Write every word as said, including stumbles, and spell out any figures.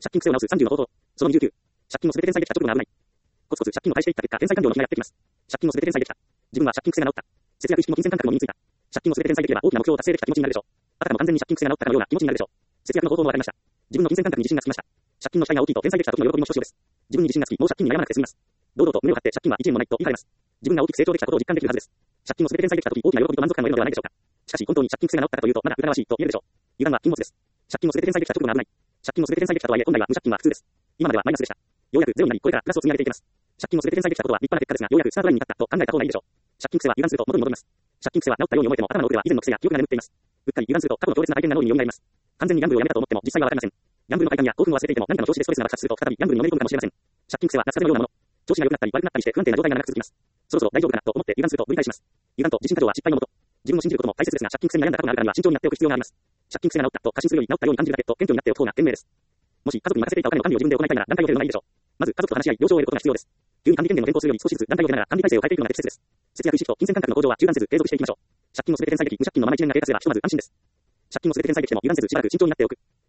借金癖を直すさんじゅうの方法。そのにじゅうきゅう。借金をすべて返済できた直後が危ない。コツコツ借金を返していった結果、返済完了の日がやってきます。借金をすべて返済できた。自分は借金癖が治った。節約意識も金銭感覚も身についた。借金をすべて返済できれば大きな目標を達成できた気持ちになるでしょう。あたかも完全に借金癖が治ったかのような気持ちになるでしょう。節約の方法もわかりました。自分の金銭感覚に自信がつきました。借金の期待が大きいと返済できた時の喜びもひとしおです。自分に自信がつき、もう借金に悩まなくて済みます。堂々と胸を張って借金はいちえんもないと言い換えます。自分が大きく成長できたことを実感できるはずです。借金をすべて返済できた時、大きな喜びと満足感が得るのではないでしょうか。しかし本当に借金癖が治ったかというと、まだ疑わしいと言えるでしょう。油断は禁物です。借金をすべて返済できた直後が危ない。借金をすべて返済できたとはいえ、本来は無借金は普通です。今まではマイナスでした。ようやくゼロになり、これからプラスを積み上げていけます。借金をすべて返済できたことは立派な結果ですが、ようやくスタートラインに立ったと考えた方がいいでしょう。借金癖は油断すると元に戻ります。借金癖は治ったように思えても、頭の奥では以前の癖や記憶が眠っています。うっかり油断すると過去の強烈な体験が脳に蘇ります。完全にギャンブルをやめたと思っても実際はわかりません。ギャンブルの快感や興奮を忘れていても何かの調子でストレスが爆発すると再びギャンブルにのめり込むかもしれません。借金癖は夏風邪のようなもの。調子が良くなったり悪くなったりして不安定な状態が長く続きます。そろそろ大丈夫かなと思って油断するとぶり返します。油断と自信過剰は失敗のもと。自分を信じることも大切ですが、借金癖に悩んだ過去があるからには慎重になっておく必要があります。借金癖が治ったと過信するより治ったように感じるだけと謙虚になっておく方が賢明です。もし家族に任せていたお金の管理を自分で行いたいなら段階を経るのがいいでしょう。まず家族と話し合い了承を得ることが必要です。急に管理権限を変更するより少しずつ段階を経ながら管理体制を変えていくのが適切です。節約意識と金銭感覚の向上は中断せず継続していきましょう。借金をすべて返済でき、無借金のままいちねんが経過すればひとまず安心です。借金をすべて返済できても油断せずしばらく慎重になっておく。